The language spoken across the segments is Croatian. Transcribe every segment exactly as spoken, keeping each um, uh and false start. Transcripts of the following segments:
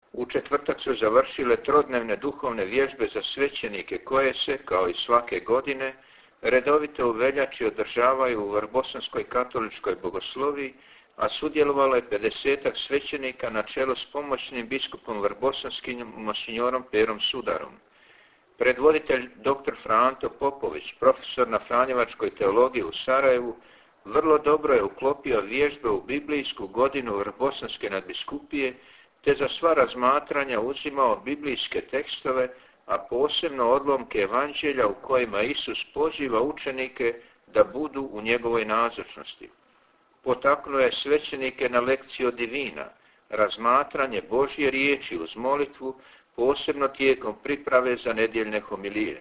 U četvrtak su završile trodnevne duhovne vježbe za svećenike koje se, kao i svake godine, redovito u veljači održavaju u Vrbosanskoj katoličkoj bogosloviji, a sudjelovalo je pedesetak svećenika na čelu s pomoćnim biskupom vrbosanskim monsignorom Perom Sudarom. Predvoditelj dr. Franto Popović, profesor na Franjevačkoj teologiji u Sarajevu, vrlo dobro je uklopio vježbe u biblijsku godinu Vrbosanske nadbiskupije, te za sva razmatranja uzimao biblijske tekstove, a posebno odlomke evanđelja u kojima Isus poziva učenike da budu u njegovoj nazočnosti. Potaknuo je svećenike na lekciju divina, razmatranje Božje riječi uz molitvu, posebno tijekom priprave za nedjeljne homilije.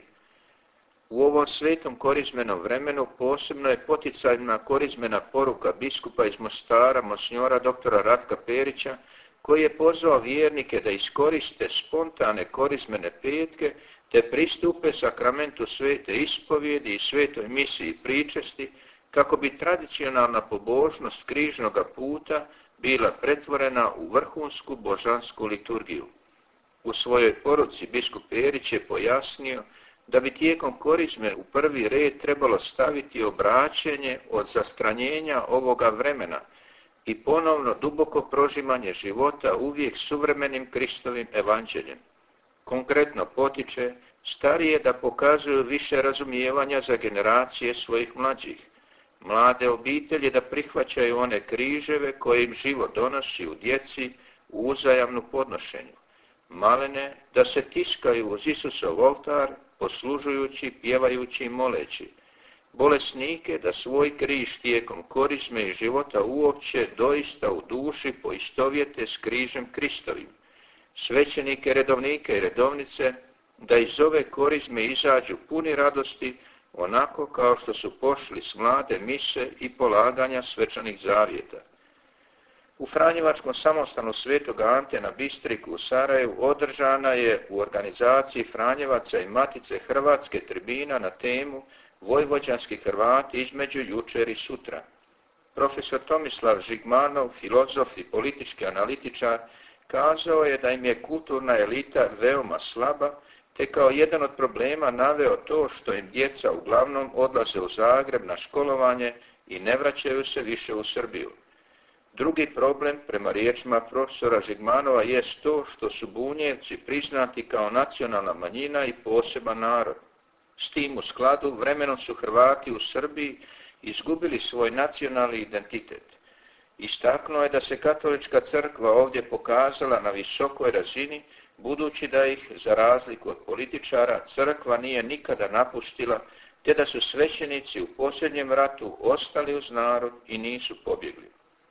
U ovom svetom korizmenom vremenu posebno je poticajna korizmena poruka biskupa iz Mostara, monsinjora doktora Ratka Perića, koji je pozvao vjernike da iskoriste spontane korizmene petke te pristupe sakramentu svete ispovjedi i svetoj misiji pričesti, kako bi tradicionalna pobožnost križnoga puta bila pretvorena u vrhunsku božansku liturgiju. U svojoj poruci biskup Perić je pojasnio da bi tijekom korizme u prvi red trebalo staviti obraćenje od zastranjenja ovoga vremena i ponovno duboko prožimanje života uvijek suvremenim Kristovim evanđeljem. Konkretno potiče starije da pokazuju više razumijevanja za generacije svojih mlađih, mlade obitelji da prihvaćaju one križeve koje im život donosi u djeci u uzajamnu podnošenju, malene da se tiskaju uz Isusov oltar, poslužujući, pjevajući i moleći, bolesnike da svoj križ tijekom korizme i života uopće doista u duši poistovjete s križem Kristovim, svećenike, redovnike i redovnice da iz ove korizme izađu puni radosti, onako kao što su pošli s mlade mise i polaganja svečanih zavjeta. U Franjevačkom samostanu Svetog Ante na Bistriku u Sarajevu održana je u organizaciji Franjevaca i Matice Hrvatske tribina na temu Vojvođanski Hrvati između jučer i sutra. Profesor Tomislav Žigmanov, filozof i politički analitičar, kazao je da im je kulturna elita veoma slaba, te kao jedan od problema naveo to što im djeca uglavnom odlaze u Zagreb na školovanje i ne vraćaju se više u Srbiju. Drugi problem, prema riječima profesora Žigmanova, jest to što su Bunjevci priznati kao nacionalna manjina i poseban narod. S tim u skladu vremenom su Hrvati u Srbiji izgubili svoj nacionalni identitet. Istaknuo je da se Katolička crkva ovdje pokazala na visokoj razini, budući da ih, za razliku od političara, crkva nije nikada napustila, te da su svećenici u posljednjem ratu ostali uz narod i nisu pobjegli.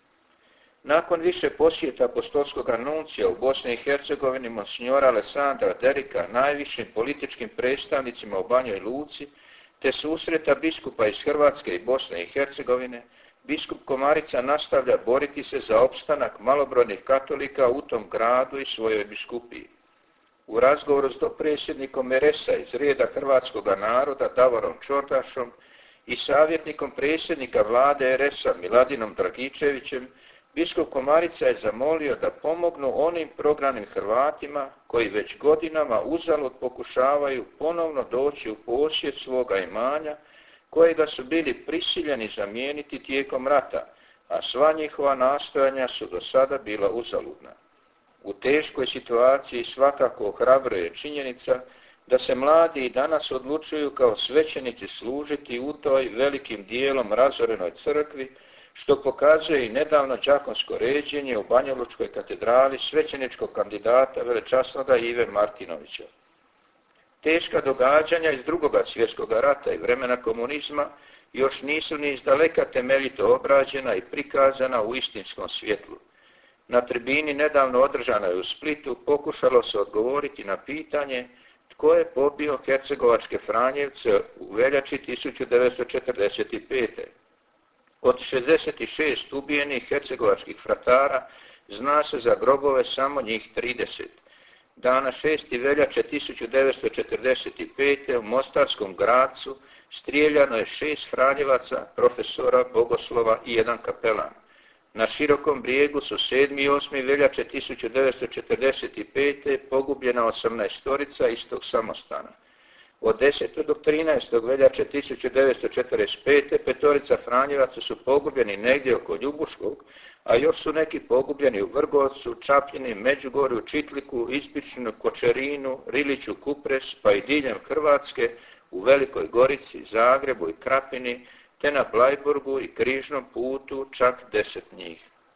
Nakon više posjeta apostolskog nuncija u Bosni i Hercegovini monsinjora Alessandra Derika najvišim političkim predstavnicima u Banjoj Luci, te susreta biskupa iz Hrvatske i Bosne i Hercegovine, biskup Komarica nastavlja boriti se za opstanak malobrojnih katolika u tom gradu i svojoj biskupiji. U razgovoru s dopredsjednikom er es a iz reda hrvatskog naroda Davorom Čordašom i savjetnikom predsjednika vlade er es a Miladinom Dragičevićem, biskup Komarica je zamolio da pomognu onim prognanim Hrvatima koji već godinama uzalud pokušavaju ponovno doći u posjed svoga imanja, kojega su bili prisiljeni zamijeniti tijekom rata, a sva njihova nastojanja su do sada bila uzaludna. U teškoj situaciji svakako ohrabruje činjenica da se mladi i danas odlučuju kao svećenici služiti u toj velikim dijelom razorenoj crkvi, što pokazuje i nedavno đakonsko ređenje u Banjalučkoj katedrali svećeničkog kandidata velečasnoga Ive Martinovića. Teška događanja iz drugoga svjetskog rata i vremena komunizma još nisu ni izdaleka temeljito obrađena i prikazana u istinskom svjetlu. Na tribini nedavno održanoj u Splitu pokušalo se odgovoriti na pitanje tko je pobio hercegovačke Franjevce u veljači tisuću devetsto četrdeset pete. Od šezdeset šest ubijenih hercegovačkih fratara zna se za grobove samo njih trideset. Dana šestog veljače tisuću devetsto četrdeset pete. u Mostarskom Gracu strijeljano je šest Franjevaca, profesora, bogoslova i jedan kapelan. Na Širokom brijegu su sedmog i osmog veljače tisuću devetsto četrdeset pete. pogubljena osamnaestorica iz tog samostana. Od desetog do trinaestog veljače tisuću devetsto četrdeset pete. petorica Franjevaca su pogubljeni negdje oko Ljubuškog, a još su neki pogubljeni u Vrgorcu, Čapljini, Međugorju, Čitliku, Ispičinu, Kočerinu, Riliću, Kupres, pa i diljem Hrvatske, u Velikoj Gorici, Zagrebu i Krapini, te na Blajburgu i Križnom putu čak deset njih.